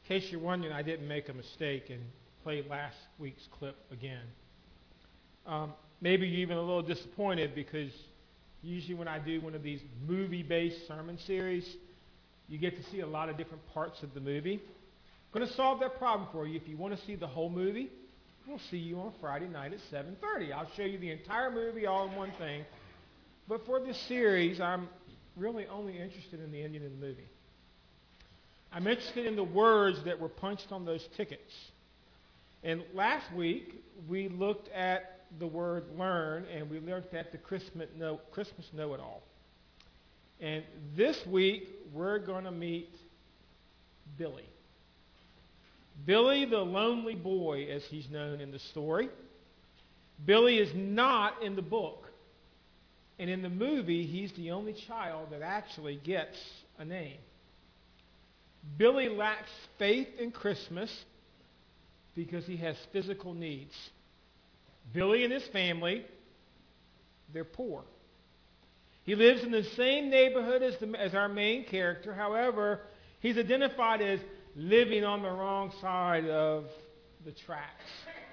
case you're wondering, I didn't make a mistake and play last week's clip again. Maybe you're even a little disappointed because usually when I do one of these movie-based sermon series, you get to see a lot of different parts of the movie. I'm going to solve that problem for you. If you want to see the whole movie, we'll see you on Friday night at 7:30. I'll show you the entire movie all in one thing. But for this series, I'm really only interested in the ending of the movie. I'm interested in the words that were punched on those tickets. And last week, we looked at the word learn, and we looked at the Christmas know-it-all. And this week, we're going to meet Billy. Billy, the lonely boy, as he's known in the story. Billy is not in the book. And in the movie, he's the only child that actually gets a name. Billy lacks faith in Christmas because he has physical needs. Billy and his family, they're poor. He lives in the same neighborhood as our main character. However, he's identified as living on the wrong side of the tracks.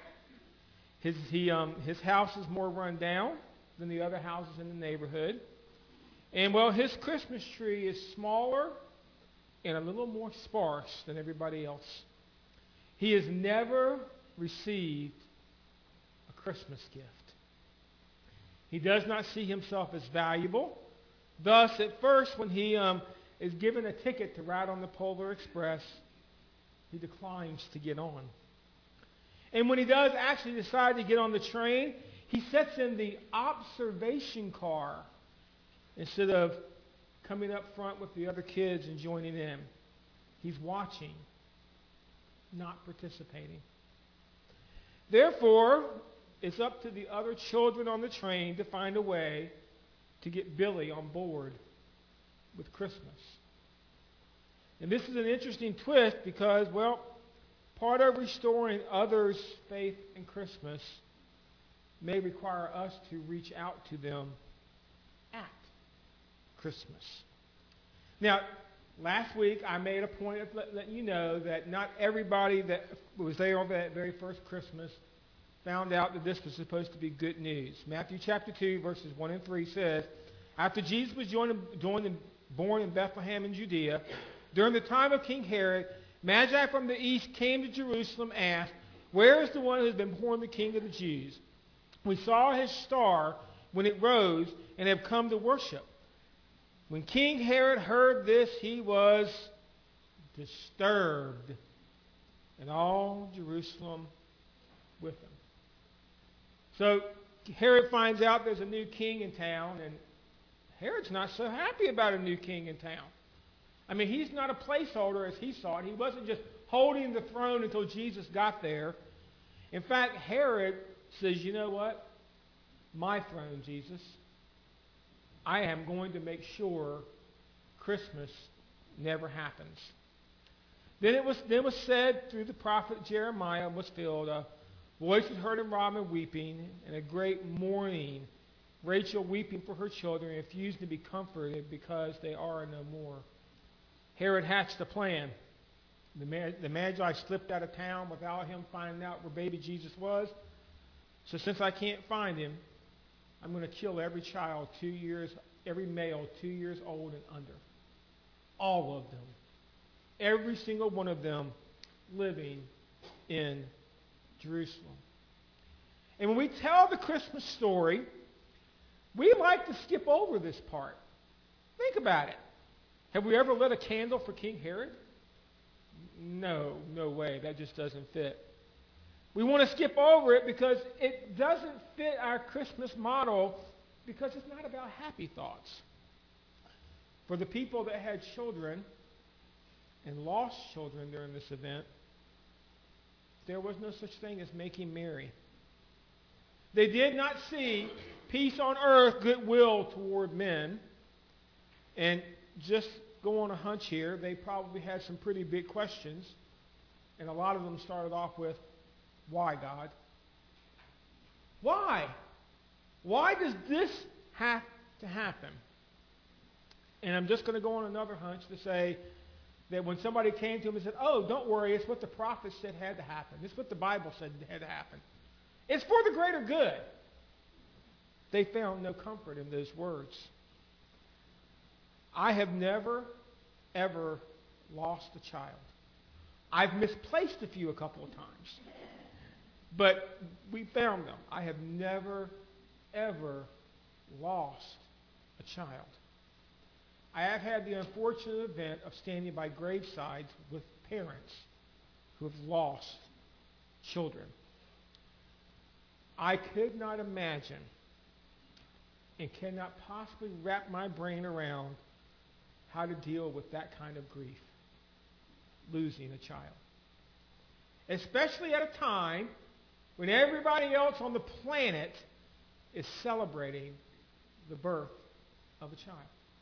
His house is more run down than the other houses in the neighborhood. And, well, his Christmas tree is smaller and a little more sparse than everybody else. He has never received a Christmas gift. He does not see himself as valuable. Thus, at first, when he is given a ticket to ride on the Polar Express, he declines to get on. And when he does actually decide to get on the train, he sits in the observation car instead of coming up front with the other kids and joining in. He's watching, not participating. Therefore, it's up to the other children on the train to find a way to get Billy on board with Christmas. And this is an interesting twist because, well, part of restoring others' faith in Christmas may require us to reach out to them at Christmas. Now, last week I made a point of letting you know that not everybody that was there on that very first Christmas found out that this was supposed to be good news. Matthew chapter 2, verses 1 and 3 says, after Jesus was born in Bethlehem in Judea, during the time of King Herod, Magi from the east came to Jerusalem and asked, where is the one who has been born the King of the Jews? We saw his star when it rose and have come to worship. When King Herod heard this, he was disturbed, and all Jerusalem with him. So Herod finds out there's a new king in town, and Herod's not so happy about a new king in town. I mean, he's not a placeholder as he saw it. He wasn't just holding the throne until Jesus got there. In fact, Herod says, you know what? My throne, Jesus. I am going to make sure Christmas never happens. Then it was said through the prophet Jeremiah was filled, a voice was heard in Ramah weeping, and a great mourning, Rachel weeping for her children, refused to be comforted because they are no more. Herod hatched a plan. The Magi slipped out of town without him finding out where baby Jesus was. So since I can't find him, I'm going to kill every child every male 2 years old and under. All of them. Every single one of them living in Jerusalem. And when we tell the Christmas story, we like to skip over this part. Think about it. Have we ever lit a candle for King Herod? No way. That just doesn't fit. We want to skip over it because it doesn't fit our Christmas model because it's not about happy thoughts. For the people that had children and lost children during this event, there was no such thing as making merry. They did not see peace on earth, goodwill toward men. And just go on a hunch here, they probably had some pretty big questions. And a lot of them started off with, why, God? Why? Why does this have to happen? And I'm just going to go on another hunch to say, that when somebody came to him and said, oh, don't worry, it's what the prophet said had to happen. It's what the Bible said had to happen. It's for the greater good. They found no comfort in those words. I have never, ever lost a child. I've misplaced a few a couple of times. But we found them. I have never, ever lost a child. I have had the unfortunate event of standing by gravesides with parents who have lost children. I could not imagine and cannot possibly wrap my brain around how to deal with that kind of grief, losing a child. Especially at a time when everybody else on the planet is celebrating the birth of a child.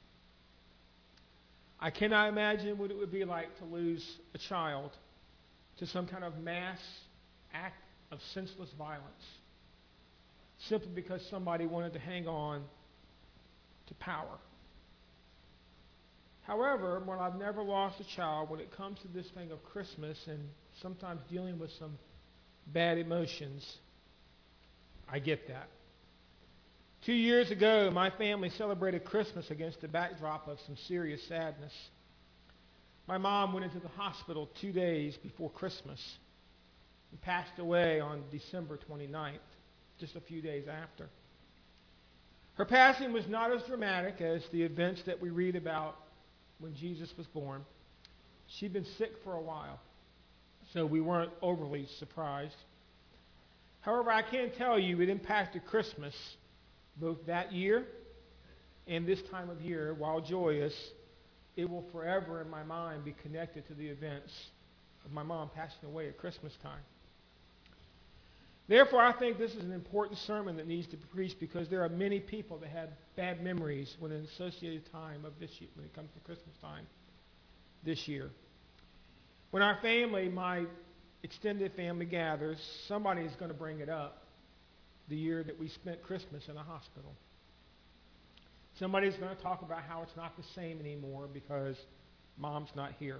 I cannot imagine what it would be like to lose a child to some kind of mass act of senseless violence simply because somebody wanted to hang on to power. However, when I've never lost a child, when it comes to this thing of Christmas and sometimes dealing with some bad emotions, I get that. 2 years ago, my family celebrated Christmas against the backdrop of some serious sadness. My mom went into the hospital 2 days before Christmas and passed away on December 29th, just a few days after. Her passing was not as dramatic as the events that we read about when Jesus was born. She'd been sick for a while, so we weren't overly surprised. However, I can tell you it impacted Christmas both that year and this time of year. While joyous, it will forever in my mind be connected to the events of my mom passing away at Christmas time. Therefore, I think this is an important sermon that needs to be preached because there are many people that have bad memories when an associated time of this year, when it comes to Christmas time this year. When our family, my extended family, gathers, somebody is going to bring it up. The year that we spent Christmas in a hospital. Somebody's going to talk about how it's not the same anymore because mom's not here.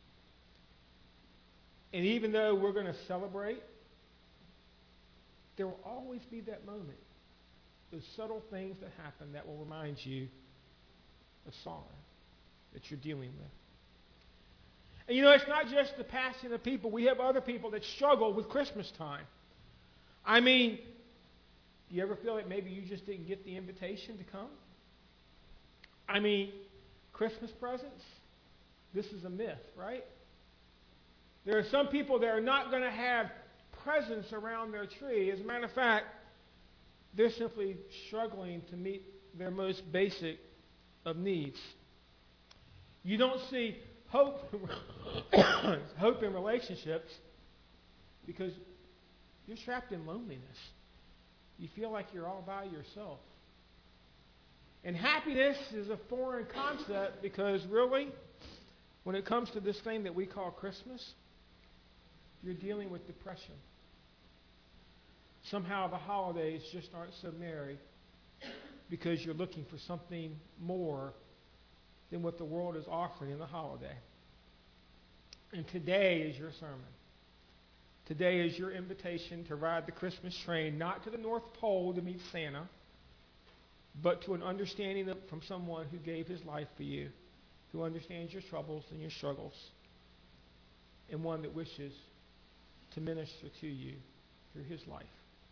And even though we're going to celebrate, there will always be that moment, those subtle things that happen that will remind you of sorrow that you're dealing with. And you know, it's not just the passing of people. We have other people that struggle with Christmas time. I mean, do you ever feel like maybe you just didn't get the invitation to come? I mean, Christmas presents? This is a myth, right? There are some people that are not going to have presents around their tree. As a matter of fact, they're simply struggling to meet their most basic of needs. You don't see hope in relationships because you're trapped in loneliness. You feel like you're all by yourself. And happiness is a foreign concept because really, when it comes to this thing that we call Christmas, you're dealing with depression. Somehow the holidays just aren't so merry because you're looking for something more than what the world is offering in the holiday. And today is your sermon. Today is your invitation to ride the Christmas train, not to the North Pole to meet Santa, but to an understanding from someone who gave his life for you, who understands your troubles and your struggles, and one that wishes to minister to you through his life.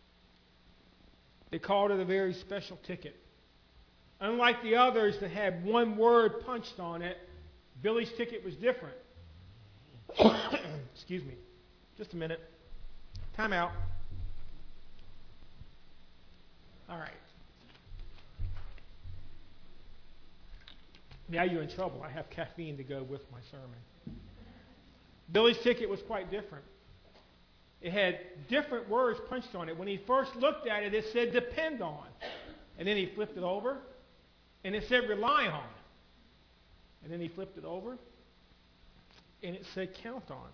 They called it a very special ticket. Unlike the others that had one word punched on it, Billy's ticket was different. Excuse me. Just a minute. Time out. All right. Now you're in trouble. I have caffeine to go with my sermon. Billy's ticket was quite different. It had different words punched on it. When he first looked at it, it said depend on. And then he flipped it over, and it said rely on. And then he flipped it over, and it said count on.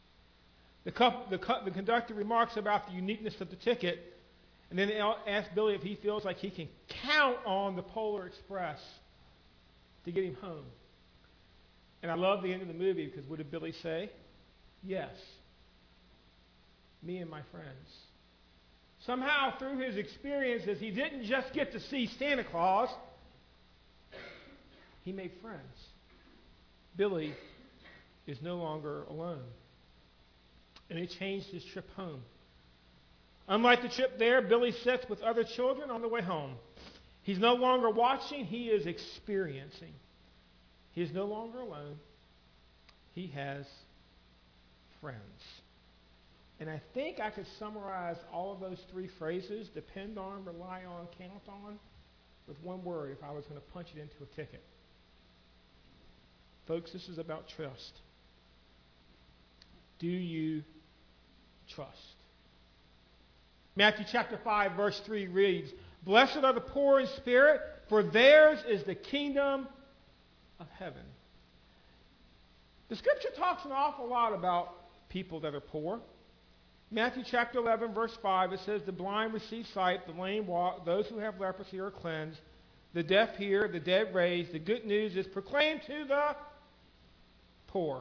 The conductor remarks about the uniqueness of the ticket, and then asks Billy if he feels like he can count on the Polar Express to get him home. And I love the end of the movie because what did Billy say? Yes. Me and my friends. Somehow through his experiences, he didn't just get to see Santa Claus. He made friends. Billy is no longer alone. And it changed his trip home. Unlike the trip there, Billy sits with other children on the way home. He's no longer watching, he is experiencing. He is no longer alone. He has friends. And I think I could summarize all of those three phrases, depend on, rely on, count on, with one word if I was going to punch it into a ticket. Folks, this is about trust. Do you trust? Matthew chapter 5, verse 3 reads, "Blessed are the poor in spirit, for theirs is the kingdom of heaven." The scripture talks an awful lot about people that are poor. Matthew chapter 11, verse 5, it says, "The blind receive sight, the lame walk, those who have leprosy are cleansed, the deaf hear, the dead raised, the good news is proclaimed to the poor."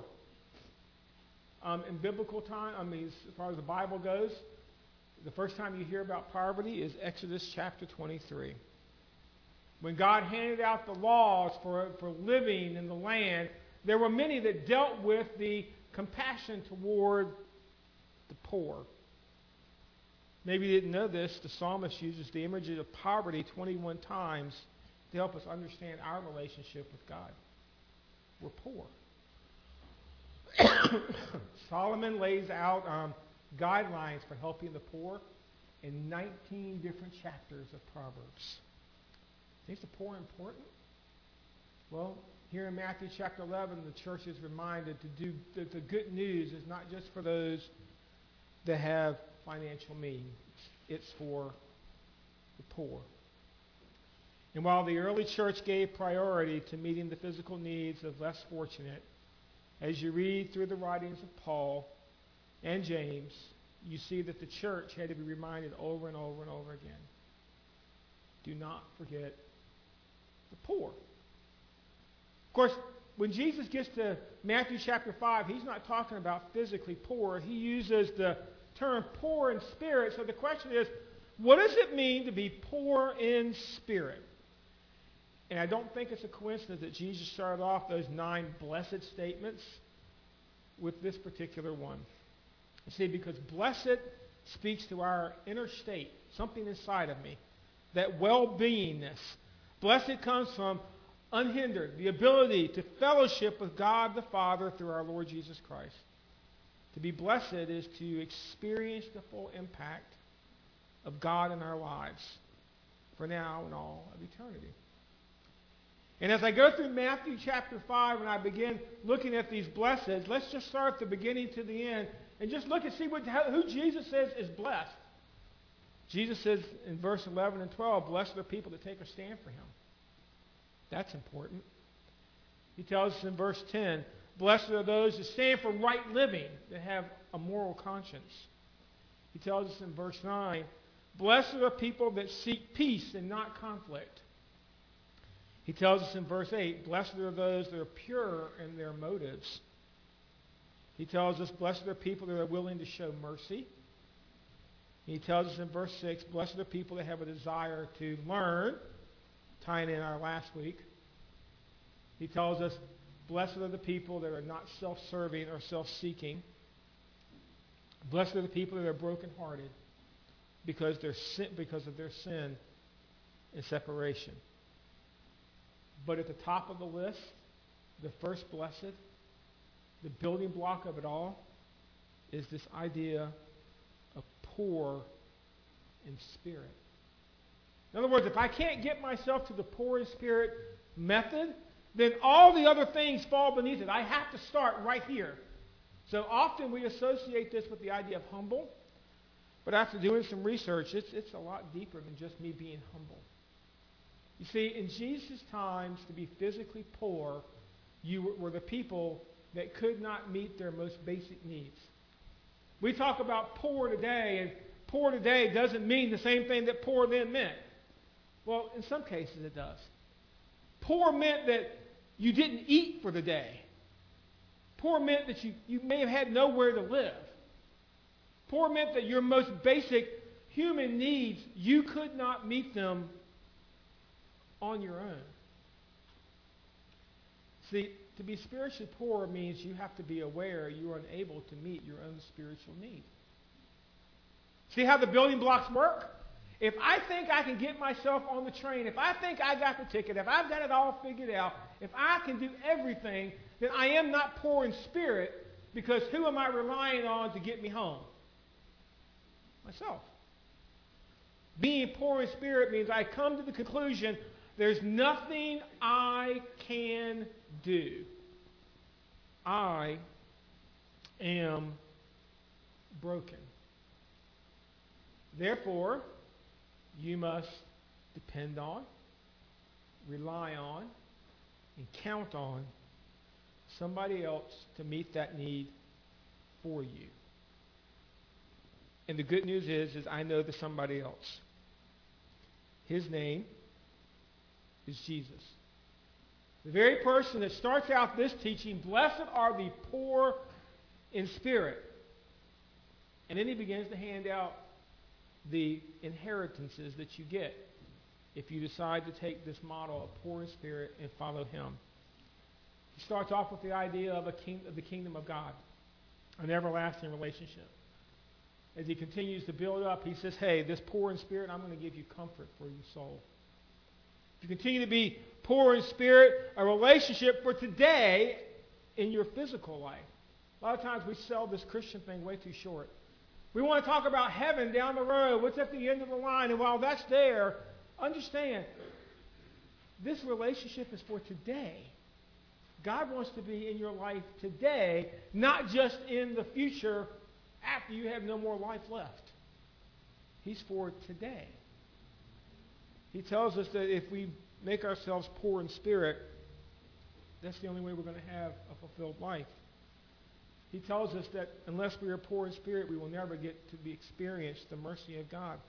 In biblical time, as far as the Bible goes, the first time you hear about poverty is Exodus chapter 23. When God handed out the laws for living in the land, there were many that dealt with the compassion toward the poor. Maybe you didn't know this, the psalmist uses the imagery of poverty 21 times to help us understand our relationship with God. We're poor. Solomon lays out guidelines for helping the poor in 19 different chapters of Proverbs. Is the poor important? Well, here in Matthew chapter 11, the church is reminded to do that the good news is not just for those that have financial means. It's for the poor. And while the early church gave priority to meeting the physical needs of less fortunate, as you read through the writings of Paul and James, you see that the church had to be reminded over and over and over again. Do not forget the poor. Of course, when Jesus gets to Matthew chapter 5, he's not talking about physically poor. He uses the term poor in spirit. So the question is, what does it mean to be poor in spirit? And I don't think it's a coincidence that Jesus started off those 9 blessed statements with this particular one. You see, because blessed speaks to our inner state, something inside of me, that well-beingness. Blessed comes from unhindered, the ability to fellowship with God the Father through our Lord Jesus Christ. To be blessed is to experience the full impact of God in our lives for now and all of eternity. And as I go through Matthew chapter 5 and I begin looking at these blesseds, let's just start at the beginning to the end and just look and see who Jesus says is blessed. Jesus says in verse 11 and 12, "Blessed are people that take a stand for him." That's important. He tells us in verse 10, "Blessed are those that stand for right living, that have a moral conscience." He tells us in verse 9, "Blessed are people that seek peace and not conflict." He tells us in verse 8, "Blessed are those that are pure in their motives." He tells us, "Blessed are people that are willing to show mercy." He tells us in verse 6, "Blessed are people that have a desire to learn," tying in our last week. He tells us, "Blessed are the people that are not self-serving or self-seeking." Blessed are the people that are brokenhearted because of their sin and separation. But at the top of the list, the first blessed, the building block of it all, is this idea of poor in spirit. In other words, if I can't get myself to the poor in spirit method, then all the other things fall beneath it. I have to start right here. So often we associate this with the idea of humble, but after doing some research, it's a lot deeper than just me being humble. You see, in Jesus' times, to be physically poor, you were the people that could not meet their most basic needs. We talk about poor today, and poor today doesn't mean the same thing that poor then meant. Well, in some cases it does. Poor meant that you didn't eat for the day. Poor meant that you may have had nowhere to live. Poor meant that your most basic human needs, you could not meet them on your own. See, to be spiritually poor means you have to be aware you're unable to meet your own spiritual need. See how the building blocks work? If I think I can get myself on the train, if I think I got the ticket, if I've got it all figured out, if I can do everything, then I am not poor in spirit, because who am I relying on to get me home? Myself. Being poor in spirit means I come to the conclusion there's nothing I can do. I am broken. Therefore, you must depend on, rely on, and count on somebody else to meet that need for you. And the good news is I know the somebody else. His name is Jesus. The very person that starts out this teaching, blessed are the poor in spirit. And then he begins to hand out the inheritances that you get if you decide to take this model of poor in spirit and follow him. He starts off with the idea of the kingdom of God, an everlasting relationship. As he continues to build up, he says, hey, this poor in spirit, I'm going to give you comfort for your soul. If you continue to be poor in spirit, a relationship for today in your physical life. A lot of times we sell this Christian thing way too short. We want to talk about heaven down the road, what's at the end of the line, and while that's there, understand, this relationship is for today. God wants to be in your life today, not just in the future after you have no more life left. He's for today. He tells us that if we make ourselves poor in spirit, that's the only way we're going to have a fulfilled life. He tells us that unless we are poor in spirit, we will never get to experience the mercy of God.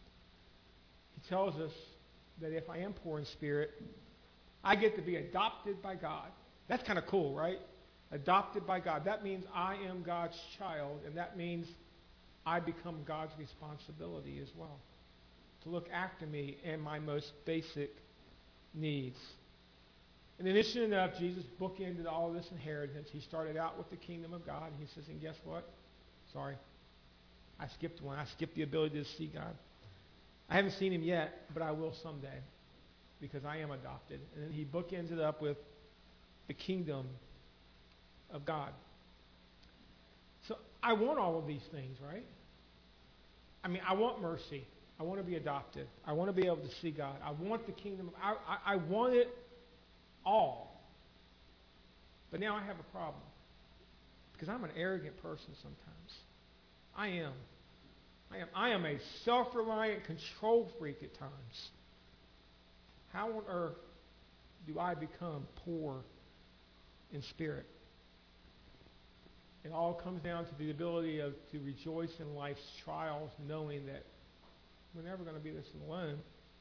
He tells us that if I am poor in spirit, I get to be adopted by God. That's kind of cool, right? Adopted by God. That means I am God's child, and that means I become God's responsibility as well, to look after me and my most basic needs. And interesting enough, Jesus bookended all of this inheritance. He started out with the kingdom of God, and he says, and guess what? Sorry, I skipped one. I skipped the ability to see God. I haven't seen him yet, but I will someday, because I am adopted. And then he bookends it up with the kingdom of God. So I want all of these things, right? I mean, I want mercy. I want to be adopted. I want to be able to see God. I want the kingdom. I want it all. But now I have a problem, because I'm an arrogant person sometimes. I am a self-reliant control freak at times. How on earth do I become poor in spirit? It all comes down to the ability to rejoice in life's trials, knowing that we're never going to be this alone.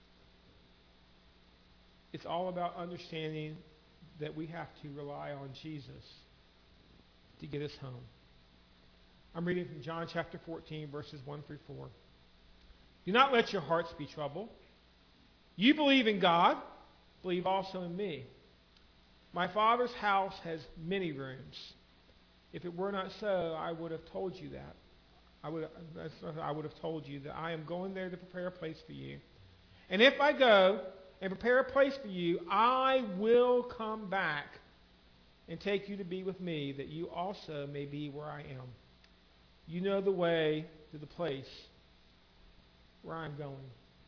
It's all about understanding that we have to rely on Jesus to get us home. I'm reading from John chapter 14, verses 1 through 4. Do not let your hearts be troubled. You believe in God, believe also in me. My Father's house has many rooms. If it were not so, I would have told you that. I would have told you that I am going there to prepare a place for you. And if I go and prepare a place for you, I will come back and take you to be with me, that you also may be where I am. You know the way to the place where I'm going.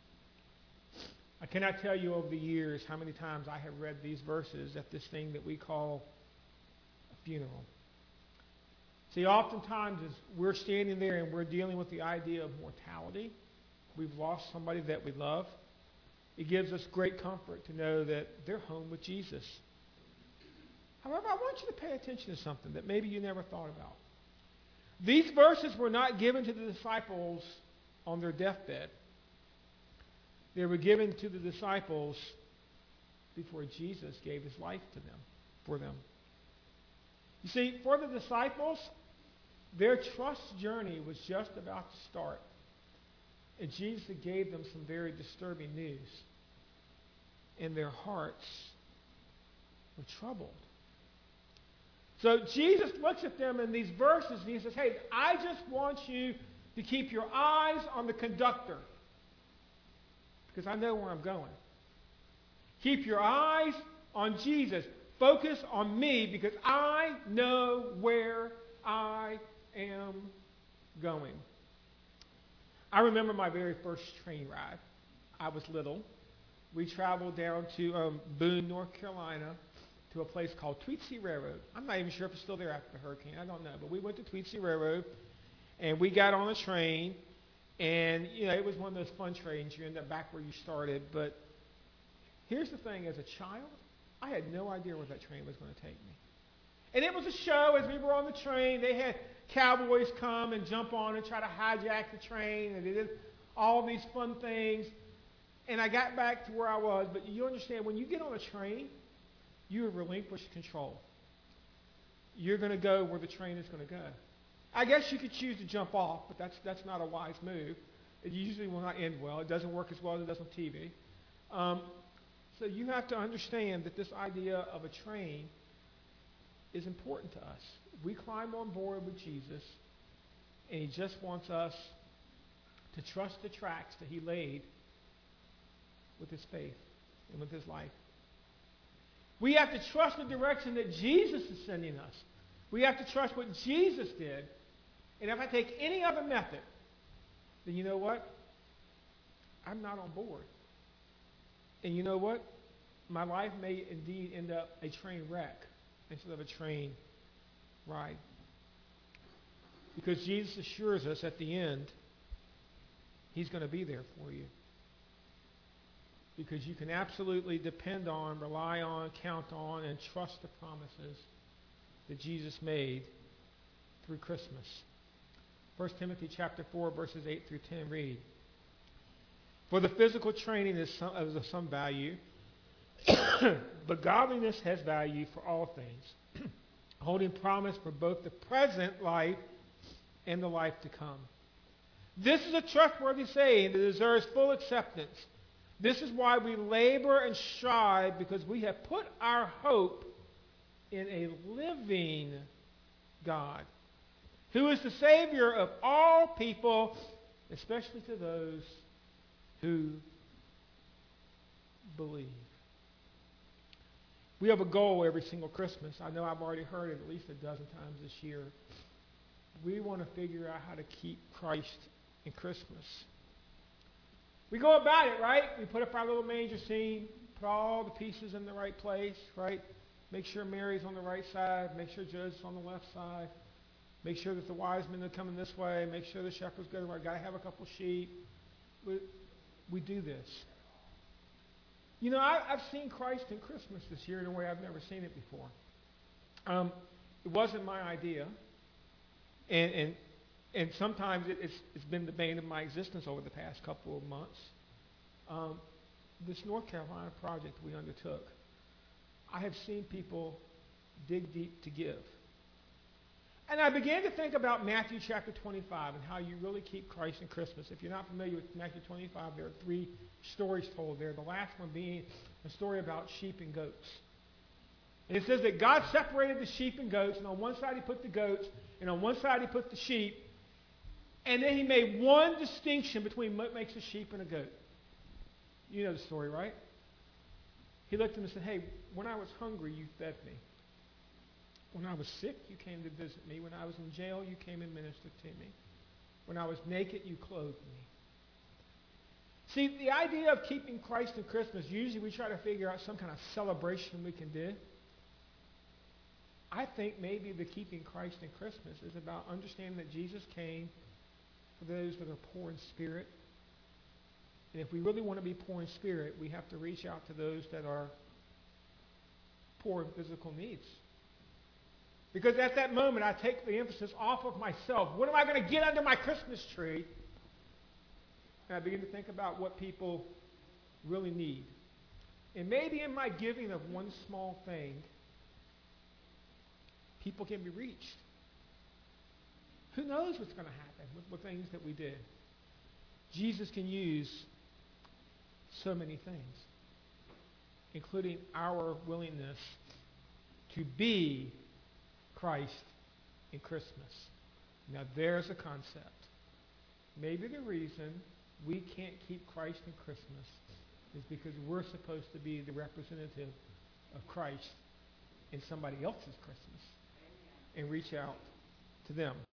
I cannot tell you over the years how many times I have read these verses at this thing that we call a funeral. See, oftentimes as we're standing there and we're dealing with the idea of mortality, we've lost somebody that we love, it gives us great comfort to know that they're home with Jesus. However, I want you to pay attention to something that maybe you never thought about. These verses were not given to the disciples on their deathbed. They were given to the disciples before Jesus gave his life to them, for them. You see, for the disciples, their trust journey was just about to start. And Jesus gave them some very disturbing news. And their hearts were troubled. So Jesus looks at them in these verses and he says, hey, I just want you to keep your eyes on the conductor. Because I know where I'm going. Keep your eyes on Jesus. Focus on me because I know where I am going. I remember my very first train ride. I was little. We traveled down to Boone, North Carolina, to a place called Tweetsie Railroad. I'm not even sure if it's still there after the hurricane. I don't know. But we went to Tweetsie Railroad, and we got on a train, and it was one of those fun trains. You end up back where you started. But here's the thing. As a child, I had no idea where that train was going to take me. And it was a show. As we were on the train, they had cowboys come and jump on and try to hijack the train, and they did all these fun things. And I got back to where I was. But you understand, when you get on a train, you have relinquished control. You're going to go where the train is going to go. I guess you could choose to jump off, but that's not a wise move. It usually will not end well. It doesn't work as well as it does on TV. So you have to understand that this idea of a train is important to us. We climb on board with Jesus, and he just wants us to trust the tracks that he laid with his faith and with his life. We have to trust the direction that Jesus is sending us. We have to trust what Jesus did. And if I take any other method, then you know what? I'm not on board. And you know what? My life may indeed end up a train wreck instead of a train ride. Because Jesus assures us at the end, he's going to be there for you. Because you can absolutely depend on, rely on, count on, and trust the promises that Jesus made through Christmas. 1 Timothy chapter 4, verses 8 through 10 read, for the physical training is of some value, but godliness has value for all things, holding promise for both the present life and the life to come. This is a trustworthy saying that deserves full acceptance. This is why we labor and strive, because we have put our hope in a living God, who is the Savior of all people, especially to those who believe. We have a goal every single Christmas. I know I've already heard it at least a dozen times this year. We want to figure out how to keep Christ in Christmas. We go about it, right? We put up our little manger scene, put all the pieces in the right place, right? Make sure Mary's on the right side. Make sure Joseph's on the left side. Make sure that the wise men are coming this way. Make sure the shepherds go right. Got to have a couple sheep. We do this. I've seen Christ in Christmas this year in a way I've never seen it before. It wasn't my idea. And sometimes it's been the bane of my existence over the past couple of months. This North Carolina project we undertook, I have seen people dig deep to give. And I began to think about Matthew chapter 25 and how you really keep Christ in Christmas. If you're not familiar with Matthew 25, there are 3 stories told there. The last one being a story about sheep and goats. And it says that God separated the sheep and goats, and on one side he put the goats, and on one side he put the sheep. And then he made one distinction between what makes a sheep and a goat. You know the story, right? He looked at them and said, hey, when I was hungry, you fed me. When I was sick, you came to visit me. When I was in jail, you came and ministered to me. When I was naked, you clothed me. See, the idea of keeping Christ in Christmas, usually we try to figure out some kind of celebration we can do. I think maybe the keeping Christ in Christmas is about understanding that Jesus came for those that are poor in spirit. And if we really want to be poor in spirit, we have to reach out to those that are poor in physical needs. Because at that moment, I take the emphasis off of myself. What am I going to get under my Christmas tree? And I begin to think about what people really need. And maybe in my giving of one small thing, people can be reached. Who knows what's going to happen with things that we do? Jesus can use so many things, including our willingness to be Christ in Christmas. Now there's a concept. Maybe the reason we can't keep Christ in Christmas is because we're supposed to be the representative of Christ in somebody else's Christmas and reach out to them.